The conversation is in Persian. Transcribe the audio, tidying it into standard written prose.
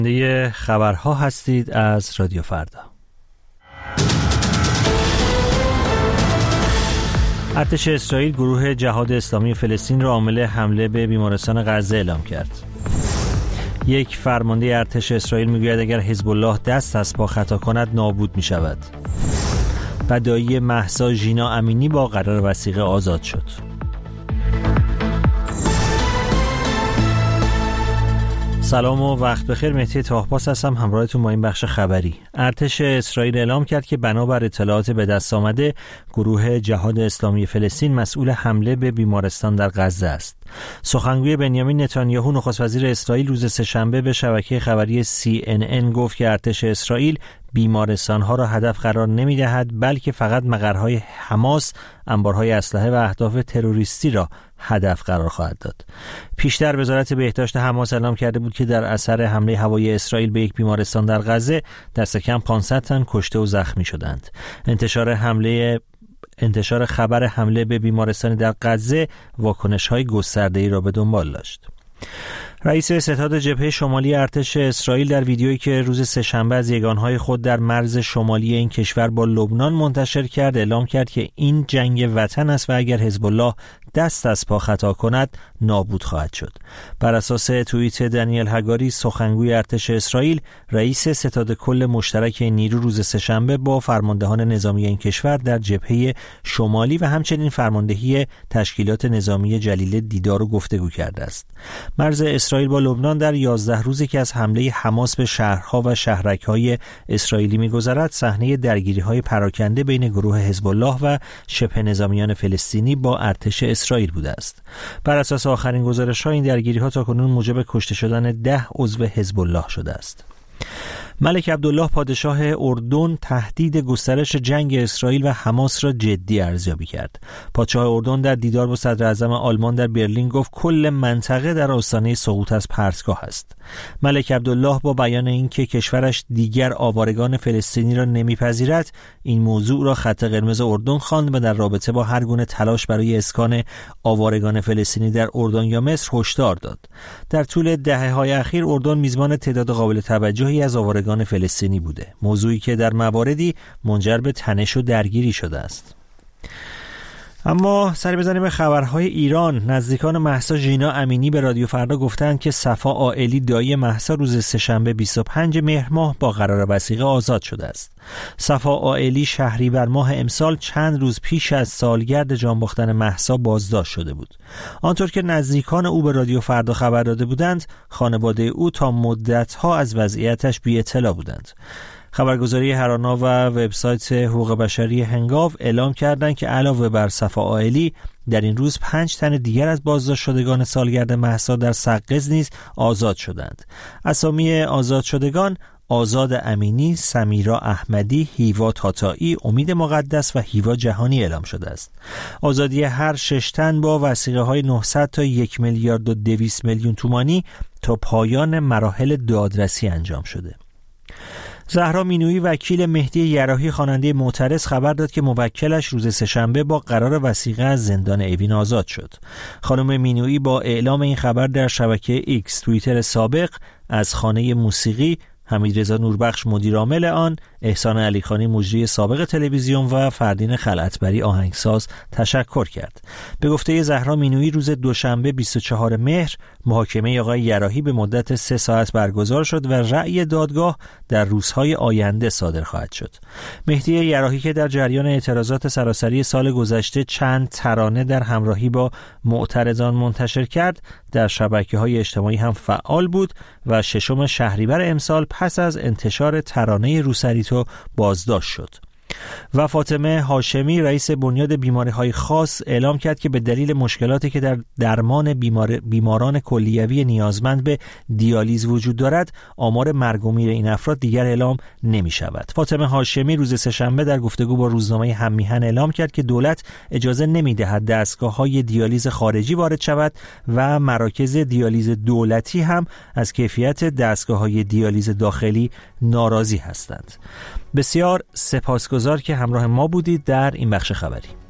شنونده خبرها هستید از رادیو فردا. ارتش اسرائیل گروه جهاد اسلامی فلسطین را عامل حمله به بیمارستان غزه اعلام کرد. یک فرمانده ارتش اسرائیل میگوید اگر حزب الله دست از پا خطا کند نابود می شود. فدایی مهسا ژینا امینی با قرار وثیقه آزاد شد. سلام و وقت بخیر، مهدی طاهپاس هستم همراهتون با این بخش خبری. ارتش اسرائیل اعلام کرد که بنابر اطلاعات به دست آمده گروه جهاد اسلامی فلسطین مسئول حمله به بیمارستان در غزه است. سخنگوی بنیامین نتانیاهو نخست وزیر اسرائیل روز سه‌شنبه به شبکه خبری CNN گفت که ارتش اسرائیل بیمارستان‌ها را هدف قرار نمی‌دهد، بلکه فقط مقرهای حماس، انبارهای اسلحه و اهداف تروریستی را هدف قرار خواهد داد. پیشتر وزارت بهداشت حماس اعلام کرده بود که در اثر حمله هوایی اسرائیل به یک بیمارستان در غزه دست کم 500 تن کشته و زخمی شدند. انتشار خبر حمله به بیمارستان در غزه واکنش‌های گسترده‌ای را به دنبال داشت. رئیس ستاد جبهه شمالی ارتش اسرائیل در ویدیویی که روز سه‌شنبه از یگانهای خود در مرز شمالی این کشور با لبنان منتشر کرد اعلام کرد که این جنگ وطن است و اگر حزب الله دست از پا خطا کند نابود خواهد شد. بر اساس توییت دانیل هگاری سخنگوی ارتش اسرائیل، رئیس ستاد کل مشترک این نیرو روز سه‌شنبه با فرماندهان نظامی این کشور در جبهه شمالی و همچنین فرماندهی تشکیلات نظامی جلیل دیدار و گفتگو کرده است. مرز اسرائیل با لبنان در 11 روزی که از حمله حماس به شهرها و شهرک‌های اسرائیلی می‌گذرد، صحنه درگیری‌های پراکنده بین گروه حزب الله و شبه نظامیان فلسطینی با ارتش اسرائیل بوده است. بر اساس آخرین گزارش‌ها این درگیری‌ها تاکنون موجب کشته شدن 10 عضو حزب الله شده است. ملک عبدالله پادشاه اردن تهدید گسترش جنگ اسرائیل و حماس را جدی ارزیابی کرد. پادشاه اردن در دیدار با صدر اعظم آلمان در برلین گفت کل منطقه در آستانه سقوط از پرتگاه است. ملک عبدالله با بیان اینکه کشورش دیگر آوارگان فلسطینی را نمیپذیرد، این موضوع را خط قرمز اردن خواند و در رابطه با هر گونه تلاش برای اسکان آوارگان فلسطینی در اردن یا مصر هشدار داد. در طول دهه‌های اخیر اردن میزبان تعداد قابل توجهی از آوارگان فلسطینی بوده، موضوعی که در مواردی منجر به تنش و درگیری شده است. اما سری بزنیم به خبرهای ایران. نزدیکان مهسا ژینا امینی به رادیو فردا گفتند که صفا عائلی دایی مهسا روز سه‌شنبه 25 مهر ماه با قرار وثیقه آزاد شده است. صفا عائلی شهریور ماه امسال چند روز پیش از سالگرد جان باختن مهسا بازداشت شده بود. آنطور که نزدیکان او به رادیو فردا خبر داده بودند، خانواده او تا مدت‌ها از وضعیتش بی اطلاع بودند. خبرگزاری هرانا و وبسایت حقوق بشری هنگاو اعلام کردند که علاوه بر صفا عائلی در این روز 5 تن دیگر از بازداشت شدگان سالگرد مهسا در سقز نیز آزاد شدند. اسامی آزاد شدگان آزاد امینی، سمیرا احمدی، هیوا تاتایی، امید مقدس و هیوا جهانی اعلام شده است. آزادی هر 6 تن با وثیقه‌های 900 تا 1,200,000,000 تومانی تا پایان مراحل دادرسی انجام شده. زهرا مینویی وکیل مهدی یراحی خواننده معترض خبر داد که موکلش روز سه‌شنبه با قرار وثیقه از زندان اوین آزاد شد. خانم مینویی با اعلام این خبر در شبکه ایکس توییتر سابق از خانه موسیقی حمیدرضا نوربخش مدیر عامل آن، احسان علیخانی مجری سابق تلویزیون و فردین خلعتبری آهنگساز تشکر کرد. به گفته زهرا مینویی روز دوشنبه 24 مهر محاکمه آقای یراحی به مدت 3 ساعت برگزار شد و رأی دادگاه در روزهای آینده صادر خواهد شد. مهدی یراحی که در جریان اعتراضات سراسری سال گذشته چند ترانه در همراهی با معترضان منتشر کرد، در شبکه‌های اجتماعی هم فعال بود و 6 شهریور امسال پس از انتشار ترانه روسریتو بازداشت شد. و فاطمه هاشمی رئیس بنیاد بیماری‌های خاص اعلام کرد که به دلیل مشکلاتی که در درمان بیماران کلیوی نیازمند به دیالیز وجود دارد، آمار مرگ و میر این افراد دیگر اعلام نمی‌شود. فاطمه هاشمی روز سه‌شنبه در گفتگو با روزنامه هممیهن اعلام کرد که دولت اجازه نمی‌دهد دستگاه‌های دیالیز خارجی وارد شود و مراکز دیالیز دولتی هم از کیفیت دستگاه‌های دیالیز داخلی ناراضی هستند. بسیار سپاسگزار که همراه ما بودید در این بخش خبری.